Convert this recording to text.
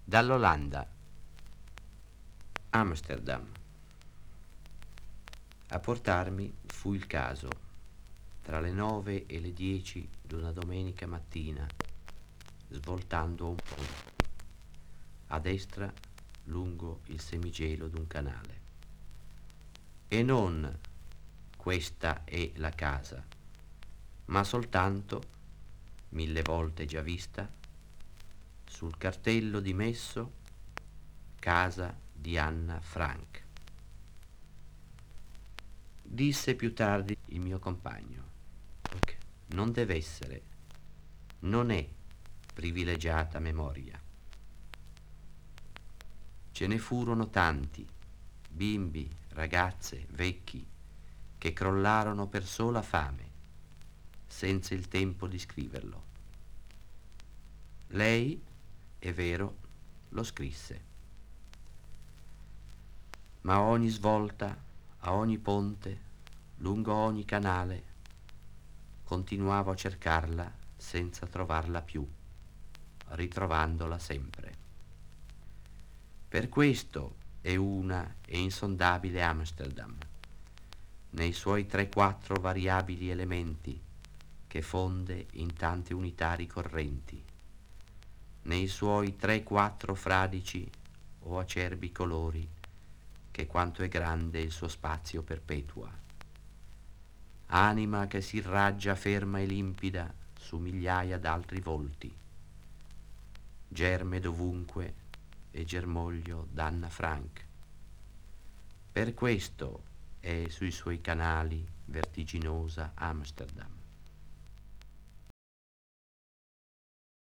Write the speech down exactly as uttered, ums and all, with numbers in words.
Dall'Olanda. Amsterdam. A portarmi fu il caso, tra le nove e le dieci d'una domenica mattina, svoltando un ponte, a destra lungo il semigelo d'un canale. E non questa è la casa, ma soltanto, mille volte già vista, sul cartello dimesso casa di Anna Frank. Disse più tardi il mio compagno: non deve essere, non è privilegiata memoria. Ce ne furono tanti, bimbi, ragazze, vecchi, che crollarono per sola fame, senza il tempo di scriverlo. Lei, è vero, lo scrisse. Ma a ogni svolta, a ogni ponte, lungo ogni canale, continuavo a cercarla senza trovarla più, ritrovandola sempre. Per questo è una e insondabile Amsterdam, nei suoi tre quattro variabili elementi che fonde in tante unità ricorrenti, nei suoi tre quattro fradici o acerbi colori che quanto è grande il suo spazio perpetua. Anima che si irraggia ferma e limpida su migliaia d'altri volti, germe dovunque e germoglio d'Anna Frank. Per questo è sui suoi canali vertiginosa Amsterdam.